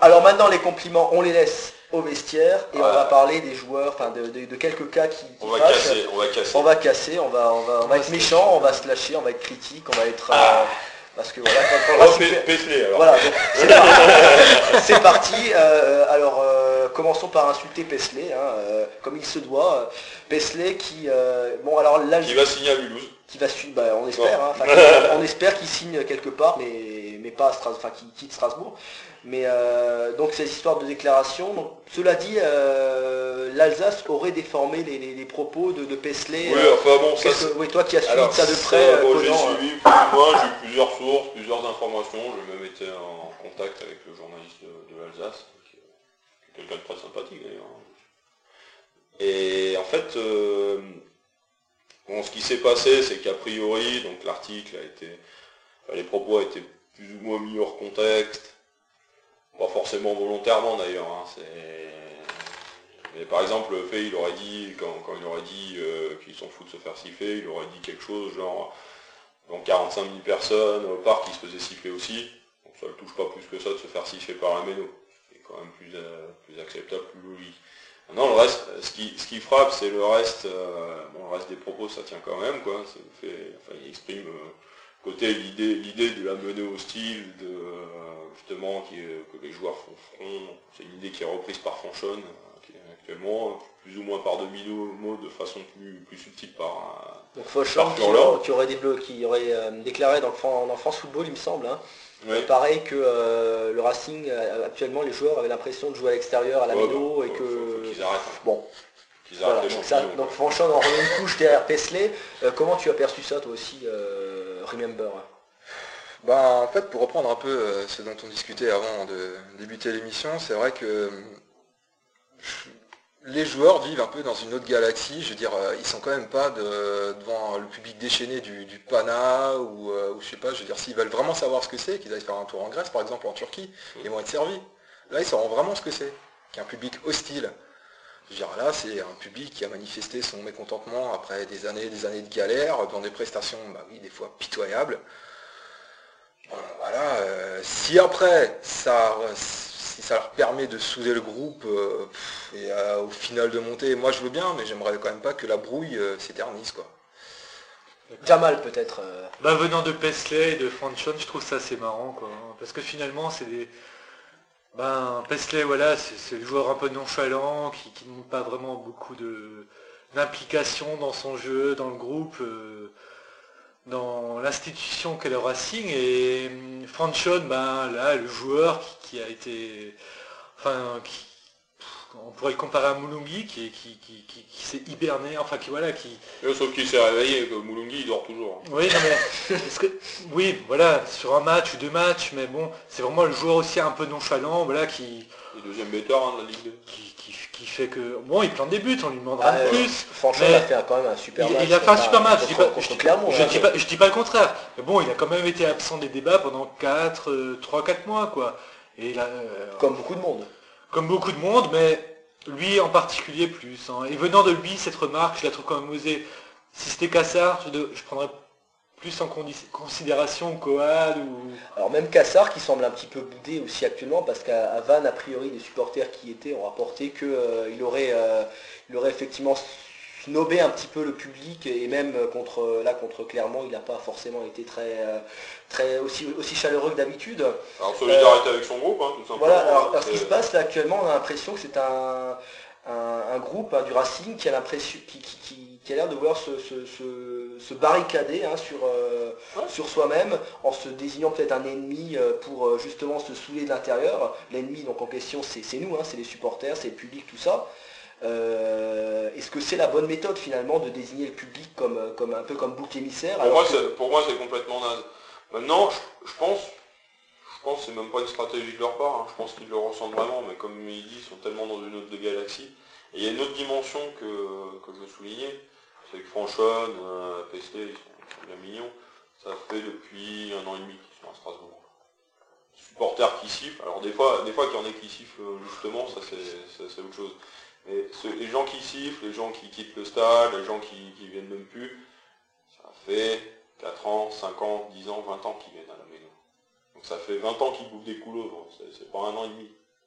Alors maintenant les compliments, on les laisse au vestiaire et on va parler des joueurs, enfin de quelques cas qui on va fâchent. casser. On va casser, on va être méchant, on va se lâcher, on va être critique, on va être... parce que voilà, Paisley alors. Voilà, donc c'est parti. Alors commençons par insulter Paisley, comme il se doit. Paisley qui... bon alors là... Qui va signer à Mulhouse. Qui va suivre, on espère, on espère qu'il signe quelque part, mais pas à Strasbourg, enfin qu'il quitte Strasbourg. Mais donc ces histoires de déclaration. Donc, cela dit, l'Alsace aurait déformé les propos de Paisley. Oui, enfin bon, ça oui, toi qui as suivi ça de près. J'ai suivi plus ou moins, j'ai eu plusieurs sources, plusieurs informations. J'ai même été en contact avec le journaliste de l'Alsace, qui est quelqu'un de très sympathique d'ailleurs. Et en fait, bon, ce qui s'est passé, c'est qu'a priori, donc l'article a été, les propos ont été plus ou moins mis hors contexte. Pas forcément volontairement d'ailleurs. Mais par exemple, le fait, il aurait dit, quand il aurait dit qu'il s'en fout de se faire siffler, il aurait dit quelque chose genre, dans 45 000 personnes au parc qui se faisaient siffler aussi. Donc ça ne le touche pas plus que ça de se faire siffler par un méno. C'est quand même plus acceptable, plus logique. Maintenant, le reste, ce qui frappe, c'est le reste, le reste des propos, ça tient quand même, quoi. Il exprime côté l'idée de la menée hostile, justement que les joueurs font front. C'est une idée qui est reprise par Fanchon, qui est actuellement plus ou moins par demi-mot de façon plus subtile par Fanchon qui aurait déclaré dans France Football, il me semble. Oui. Pareil que le Racing, actuellement, les joueurs avaient l'impression de jouer à l'extérieur, à la méno, et que... Faut qu'ils arrêtent. Bon. Donc Fanchon en remet une couche derrière Paisley. Comment tu as perçu ça, toi aussi, Remember? En fait, pour reprendre un peu ce dont on discutait avant de débuter l'émission, c'est vrai que les joueurs vivent un peu dans une autre galaxie. Je veux dire, ils sont quand même pas devant le public déchaîné du Pana ou je sais pas. Je veux dire, s'ils veulent vraiment savoir ce que c'est, qu'ils aillent faire un tour en Grèce, par exemple, en Turquie, ils vont être servis. Là, ils sauront vraiment ce que c'est, qu'un public hostile. Je veux dire, là, c'est un public qui a manifesté son mécontentement après des années de galère, dans des prestations, des fois pitoyables. Voilà, si après, si ça leur permet de souder le groupe et au final de monter, moi je veux bien, mais j'aimerais quand même pas que la brouille s'éternise, quoi. Jamal peut-être. Venant de Paisley et de Fanchon, je trouve ça assez marrant, quoi. Parce que finalement, c'est des... Paisley, voilà, c'est le joueur un peu nonchalant, qui n'a pas vraiment beaucoup d'implication dans son jeu, dans le groupe, dans l'institution qu'est le Racing. Et Fanchon, là, le joueur qui a été... on pourrait le comparer à Moulungi, qui s'est hiberné, Sauf qu'il s'est réveillé, que Moulungi, il dort toujours. Oui, non mais... oui, voilà, sur un match ou deux matchs, mais bon, c'est vraiment le joueur aussi un peu nonchalant, voilà, qui... Le deuxième buteur de la Ligue 2. Qui fait que... Bon, il plante des buts, on lui demandera plus. Franchement, il a fait quand même un super match. Il a fait un super match, je dis pas le contraire. Mais bon, il a quand même été absent des débats pendant 3-4 mois, quoi. Et là, comme beaucoup de monde. Comme beaucoup de monde, mais lui en particulier plus. Et venant de lui, cette remarque, je la trouve quand même osée. Si c'était Cassard, je prendrais plus en considération Coad ou... Alors même Cassard qui semble un petit peu boudé aussi actuellement, parce qu'à Vannes, a priori, les supporters qui étaient ont rapporté qu'il aurait effectivement snobé un petit peu le public, et même contre Clermont, il n'a pas forcément été très aussi chaleureux que d'habitude. Alors solidarité avec son groupe, tout simplement. Voilà, alors ce qui se passe là actuellement, on a l'impression que c'est un groupe du Racing qui a l'impression qui a l'air de vouloir se barricader sur soi-même, en se désignant peut-être un ennemi pour justement se saouler de l'intérieur. L'ennemi donc en question c'est nous, c'est les supporters, c'est le public, tout ça. Est-ce que c'est la bonne méthode finalement de désigner le public comme un peu comme bouc émissaire? Pour moi c'est complètement naze. Maintenant je pense que c'est même pas une stratégie de leur part, je pense qu'ils le ressentent vraiment, mais comme ils disent, ils sont tellement dans une autre galaxie. Et il y a une autre dimension que je veux souligner, c'est que Fanchon, Paisley, ils sont bien mignons, ça fait depuis 1 an et demi qu'ils sont à Strasbourg. Supporters qui sifflent, alors des fois qu'il y en ait qui sifflent justement, ça c'est autre chose. Mais les gens qui sifflent, les gens qui quittent le stade, les gens qui viennent même plus, ça fait 4 ans, 5 ans, 10 ans, 20 ans qu'ils viennent à la maison. Donc ça fait 20 ans qu'ils bouffent des couleuvres, c'est pas 1 an et demi.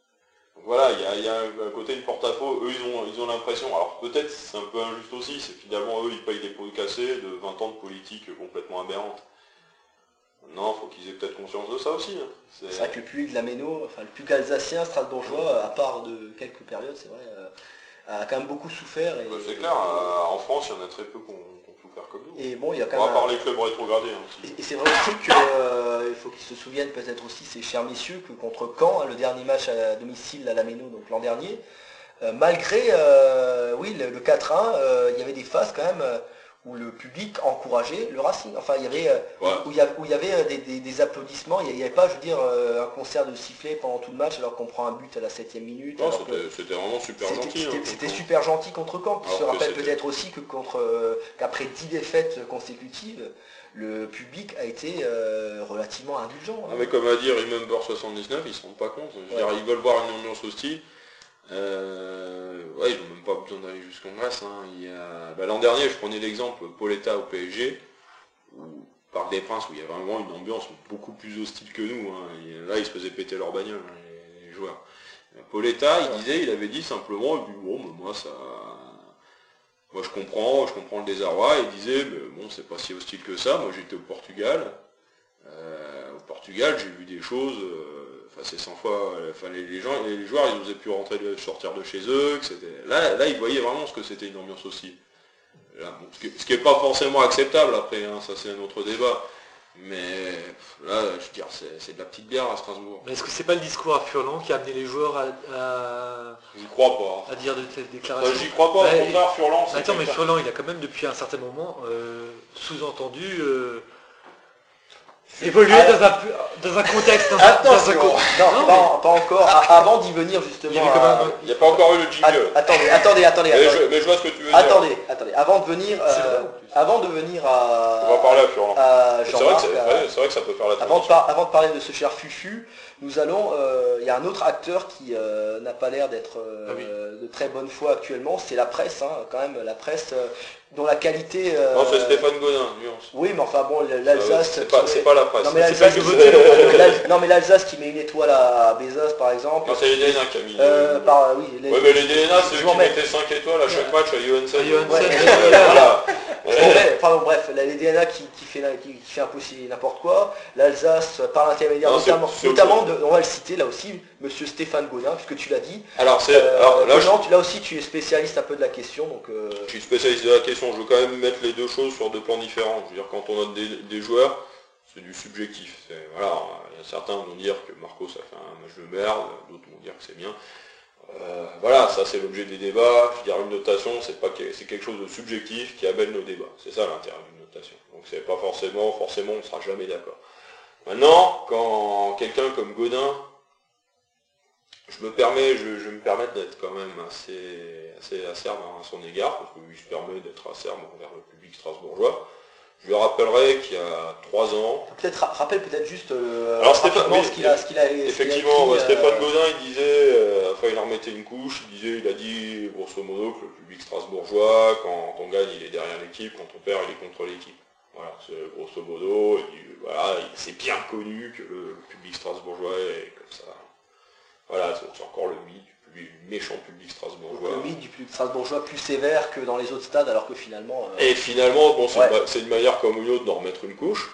Donc voilà, il y a un côté une porte-à-faux, eux ils ont l'impression, alors peut-être c'est un peu injuste aussi, c'est finalement eux ils payent des pots cassés de 20 ans de politique complètement aberrante. Non, faut qu'ils aient peut-être conscience de ça aussi. Hein. C'est vrai que le public de la Méno, enfin le public alsacien, strasbourgeois, à part de quelques périodes, c'est vrai, a quand même beaucoup souffert. Et, c'est clair, en France il y en a très peu qui ont souffert comme nous. Et bon, il y a quand même. À part les clubs rétrogradés. Hein, aussi. Et c'est vrai aussi qu'il faut qu'ils se souviennent peut-être aussi, ces chers messieurs, que contre Caen, le dernier match à domicile à la Méno, donc l'an dernier, malgré oui, le 4-1, il y avait des phases quand même où le public encourageait le Racing. Enfin, il y avait, où il y avait des applaudissements, il n'y avait pas, je veux dire, un concert de sifflets pendant tout le match alors qu'on prend un but à la 7e minute. Non, c'était vraiment super gentil. C'était super gentil contre Caen. Tu te rappelles peut-être aussi que qu'après 10 défaites consécutives, le public a été relativement indulgent. Hein. Mais comme a dit Remember 79, ils ne se rendent pas compte. Je veux dire, ils veulent voir une ambiance hostile. Ouais, ils n'ont même pas besoin d'aller jusqu'en Grèce. Hein. L'an dernier, je prenais l'exemple Pauletta au PSG, ou Parc des Princes, où il y a vraiment une ambiance beaucoup plus hostile que nous. Hein. Là, ils se faisaient péter leur bagnole, hein, les joueurs. Pauletta, il avait dit simplement, bon, moi je comprends le désarroi. Il disait, bon, c'est pas si hostile que ça. Moi, j'étais au Portugal. Au Portugal, j'ai vu des choses. C'est 100 fois. Les joueurs, ils n'osaient plus sortir de chez eux. Que là, ils voyaient vraiment ce que c'était une ambiance aussi. Là, bon, ce qui n'est pas forcément acceptable après. Hein, ça, c'est un autre débat. Mais là, je veux dire, c'est de la petite bière à Strasbourg. Mais est-ce que c'est pas le discours à Furlan qui a amené les joueurs J'y crois pas. À dire de telles déclarations? J'y crois pas. Au contraire, Furlan. Attends, mais Furlan, il a quand même depuis un certain moment sous-entendu. Évoluer dans un contexte. Pas encore. Avant d'y venir justement. Il n'y a pas encore eu le jingle. Attendez. Mais je vois ce que tu veux dire. Attendez. Avant de venir à. On va parler à Furlan. C'est vrai que ça peut faire la transition. Avant de parler de ce cher Fufu, nous allons. Il y a un autre acteur qui n'a pas l'air d'être de très bonne foi actuellement. C'est la presse, hein, quand même, la presse. Dont la qualité... Non, c'est Stéphane Godin, nuance. Oui, mais enfin bon, l'Alsace... C'est pas la presse. Non, mais l'Alsace qui met une étoile à Bezos, par exemple... Non, c'est les DNA qui a mis... Oui, mais les DNA, c'est eux qui mettaient 5 étoiles à chaque match à Johansen. Bref, les DNA qui fait un peu n'importe quoi. L'Alsace, par l'intermédiaire notamment on va le citer là aussi, monsieur Stéphane Godin, puisque tu l'as dit. Là aussi, tu es spécialiste un peu de la question. Donc, je suis spécialiste de la question. Je veux quand même mettre les deux choses sur deux plans différents. Je veux dire, quand on note des joueurs, c'est du subjectif. Voilà, il y a certains vont dire que Marcos a fait un match de merde, d'autres vont dire que c'est bien. Voilà, ça c'est l'objet des débats. Je veux dire, une notation, c'est quelque chose de subjectif qui amène nos débats. C'est ça l'intérêt d'une notation. Donc c'est pas forcément, on ne sera jamais d'accord. Maintenant, quand quelqu'un comme Godin, je me permets d'être quand même assez acerbe à son égard, parce qu'il se permet d'être acerbe envers le public strasbourgeois. Je lui rappellerai qu'il y a 3 ans... Rappelle peut-être juste ce qu'il a effectivement, Stéphane Godin, il disait, il en remettait une couche, il a dit grosso modo que le public strasbourgeois, quand on gagne, il est derrière l'équipe, quand on perd, il est contre l'équipe. Voilà, c'est grosso modo, c'est bien connu que le public strasbourgeois est comme ça. Voilà, c'est encore le mythe du méchant public strasbourgeois. Le mythe du public strasbourgeois plus sévère que dans les autres stades, alors que finalement... Et finalement, bon, c'est une manière comme une autre d'en remettre une couche.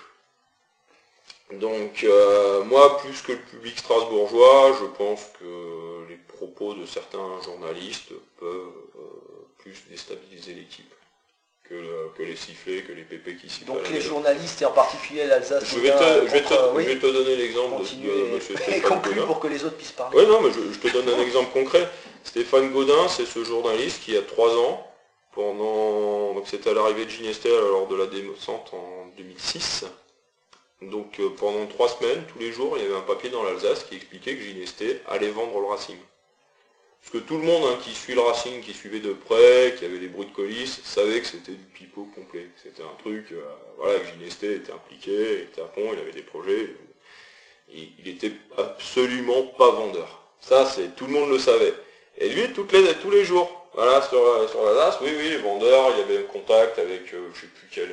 Donc, moi, plus que le public strasbourgeois, je pense que les propos de certains journalistes peuvent plus déstabiliser l'équipe que les sifflets, que les pépés qui sifflent. Donc les journalistes, et en particulier l'Alsace... Je vais te donner l'exemple de M. Stéphane Godin. Pour que les autres puissent parler. Oui, non, mais je te donne un exemple concret. Stéphane Godin, c'est ce journaliste qui, il y a 3 ans, donc c'était à l'arrivée de Ginestère lors de la descente en 2006, donc pendant 3 semaines, tous les jours, il y avait un papier dans l'Alsace qui expliquait que Ginestère allait vendre le Racing. Parce que tout le monde qui suit le Racing, qui suivait de près, qui avait des bruits de colis, savait que c'était du pipeau complet. C'était un truc, que Ginestère était impliqué, était à fond, il avait des projets. Il était absolument pas vendeur. Ça, tout le monde le savait. Et lui, tous les jours, voilà, sur l'Alsace, oui, vendeur, il y avait un contact avec, je sais plus quel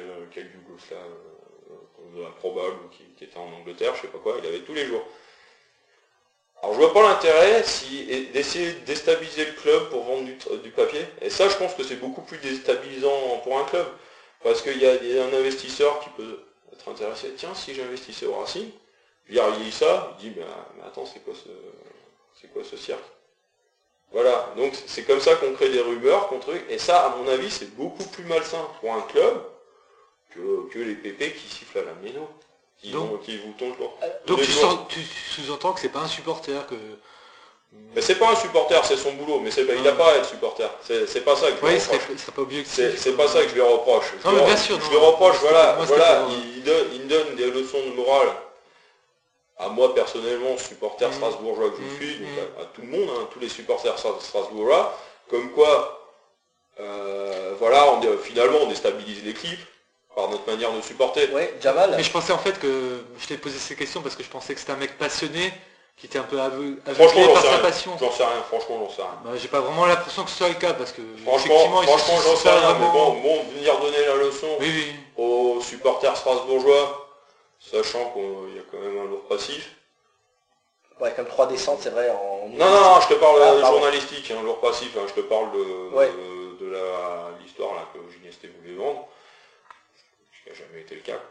Yougoslave, improbable, qui était en Angleterre, je sais pas quoi, il avait tous les jours. Alors je vois pas l'intérêt d'essayer de déstabiliser le club pour vendre du papier. Et ça, je pense que c'est beaucoup plus déstabilisant pour un club. Parce qu'il y a un investisseur qui peut être intéressé. Tiens, si j'investissais au Racing, il lit ça, il dit, mais attends, c'est quoi ce cirque? Voilà, donc c'est comme ça qu'on crée des rumeurs, et ça, à mon avis, c'est beaucoup plus malsain pour un club que les pépés qui sifflent à la méno, qui vous tombent le corps. Donc tu sous-entends que c'est pas un supporter que... Mais c'est pas un supporter, c'est son boulot, mais il n'a pas à être supporter. C'est pas ça que je lui reproche. Pas objectif. C'est pas ça que je lui reproche. Non, mais bien sûr, je lui reproche, il me donne des leçons de morale. À moi personnellement, supporter strasbourgeois que je suis, donc à tout le monde, tous les supporters strasbourgeois, comme quoi, finalement on déstabilise l'équipe par notre manière de supporter. Ouais, Jamal. Mais je pensais en fait que je t'ai posé ces questions parce que je pensais que c'était un mec passionné qui était un peu aveuglé par sa passion. J'en sais rien, franchement j'en sais rien. Bah, j'ai pas vraiment l'impression que ce soit le cas parce que franchement j'en sais rien, mais bon, venir donner la leçon aux supporters strasbourgeois, sachant qu'il y a quand même un lourd passif. Ouais, comme 3 descentes, c'est vrai. Non, je te parle journalistique, lourd passif, je te parle de l'histoire là que Gineste voulait vendre, ce qui n'a jamais été le cas.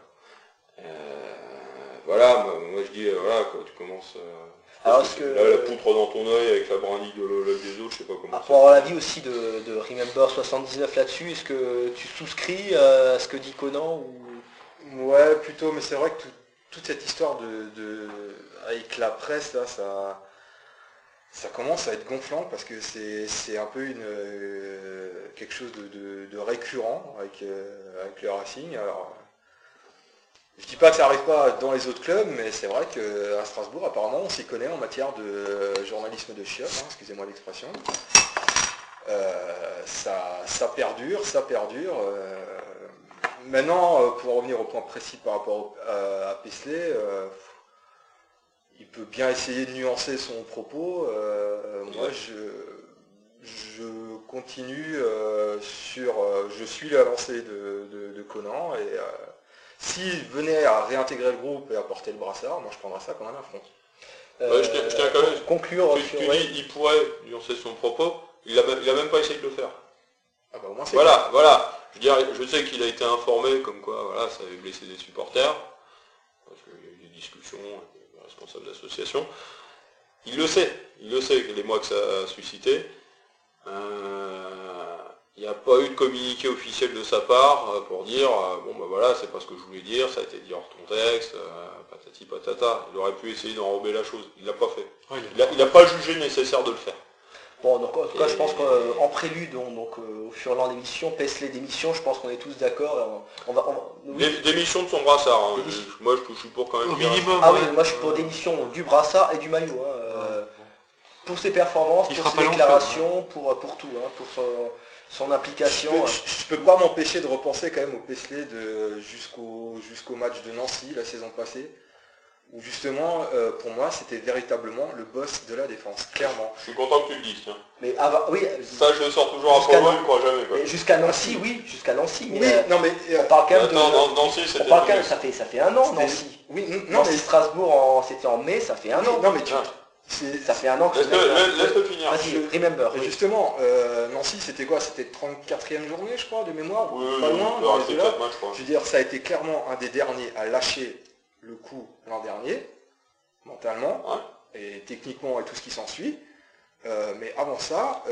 Moi je dis, quand tu commences la poutre dans ton œil avec la brindille de l'œil des autres, je sais pas comment. Pour avoir l'avis aussi de Remember 79 là-dessus, est-ce que tu souscris à ce que dit Conan ou... Ouais, plutôt, mais c'est vrai que toute cette histoire avec la presse, là, ça commence à être gonflant parce que c'est un peu quelque chose de récurrent avec le Racing. Alors, je dis pas que ça n'arrive pas dans les autres clubs, mais c'est vrai qu'à Strasbourg, apparemment, on s'y connaît en matière de journalisme de chiottes, excusez-moi l'expression. Ça perdure. Maintenant, pour revenir au point précis par rapport à Paisley, il peut bien essayer de nuancer son propos. Moi, je continue je suis la lancée de Conan, et s'il venait à réintégrer le groupe et à porter le brassard, moi je prendrais ça comme un affront. Je tiens quand même conclure tu dis, il pourrait nuancer son propos, il a même pas essayé de le faire. Ah bah, au moins, c'est voilà. Je sais qu'il a été informé comme quoi ça avait blessé des supporters, parce qu'il y a eu des discussions avec les responsables d'association. Il le sait les mois que ça a suscité. Il n'y a pas eu de communiqué officiel de sa part pour dire c'est pas ce que je voulais dire, ça a été dit hors contexte, patati patata. Il aurait pu essayer d'enrober la chose, il l'a pas fait. Il n'a pas jugé nécessaire de le faire. Bon, donc en tout cas, je pense qu'en prélude, au fur et à mesure de l'émission, Paisley d'émission, je pense qu'on est tous d'accord. Démission de son brassard, moi je suis pour quand même. Au minimum. Ah oui, moi je suis pour démission du brassard et du maillot. Pour ses performances, pour ses déclarations, pour tout, pour son implication. Je peux pas m'empêcher de repenser quand même au Paisley jusqu'au match de Nancy la saison passée, où justement, pour moi, c'était véritablement le boss de la défense, clairement. Je suis content que tu le dises, tiens. Mais oui, ça, je le sors toujours à Provence, je crois jamais. Quoi. Jusqu'à Nancy, jusqu'à Nancy. Mais, on parle quand même Nancy, on parle quand même, ça fait un an, Nancy. Oui, Nancy, Strasbourg, c'était en mai, ça fait un an. Non, mais ça fait un an que laisse-le finir. Vas-y, Remember. Et justement, Nancy, c'était quoi? C'était 34e journée, je crois, de mémoire. Pas loin, dans les là. Je veux dire, ça a été clairement un des derniers à lâcher le coup l'an dernier, mentalement, et techniquement et tout ce qui s'ensuit. Mais avant ça,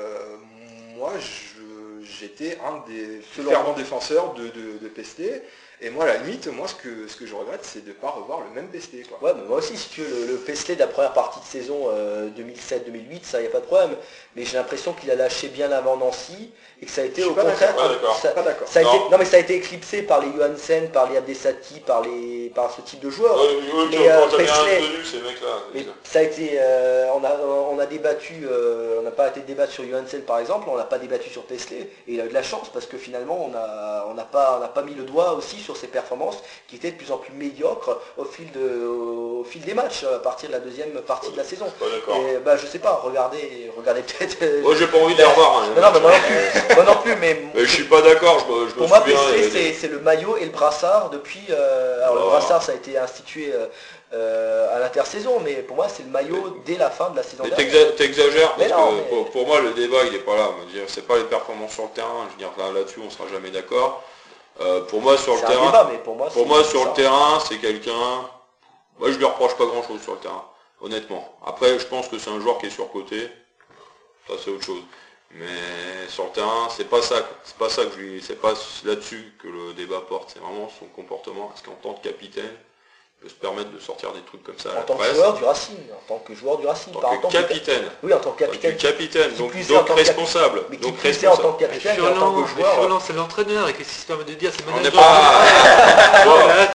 moi, j'étais un des fervents défenseurs de Paisley. Et moi, à la limite, ce que je regrette, c'est de ne pas revoir le même Paisley. Ouais, mais moi aussi, si tu veux, le Paisley de la première partie de saison 2007-2008, ça, il n'y a pas de problème. Mais j'ai l'impression qu'il a lâché bien avant Nancy, et que ça a été au contraire... Pas d'accord. Non, mais ça a été éclipsé par les Johansen, par les Abdesati, par ce type de joueurs. Paisley, ces mecs-là. Mais ça a été... on a débattu, on n'a pas été débattre sur Johansen par exemple, on n'a pas débattu sur Paisley, et il a eu de la chance parce que finalement on n'a pas mis le doigt aussi sur ses performances qui étaient de plus en plus médiocres au fil des matchs, à partir de la deuxième partie de la saison. Et je sais pas, regardez peut-être... Moi j'ai pas envie de les revoir. Non, mais moi non plus, mais je suis pas d'accord, pour moi Paisley c'est le maillot et le brassard depuis... le brassard ça a été institué à l'intersaison, mais pour moi c'est le maillot dès la fin de la saison Mais dernière. t'exagères, parce Mais non, que mais- pour moi le débat il n'est pas là. Je veux dire, c'est pas les performances sur le terrain, je veux dire là-dessus on sera jamais d'accord. Pour moi sur le C'est un terrain, débat, mais pour moi, sur ça. le terrain, c'est quelqu'un. Moi je lui reproche pas grand chose sur le terrain, honnêtement. Après je pense que c'est un joueur qui est surcoté, ça c'est autre chose. Mais sur le terrain, c'est pas ça que c'est pas là-dessus que le débat porte, c'est vraiment son comportement. Est-ce qu'en tant que capitaine, il peut se permettre de sortir des trucs comme ça à En la tant que presse, joueur du Racing, en tant que joueur du Racing, en par tant que capitaine. Oui, en tant que En tant que capitaine. capitaine, Qui donc plus est en tant que responsable. Mais qui Donc plus est en tant responsable. que capitaine et en tant que joueur. Furlan, c'est l'entraîneur, et qu'est-ce qu'il se permet de dire, c'est On n'est manager. pas. Voilà,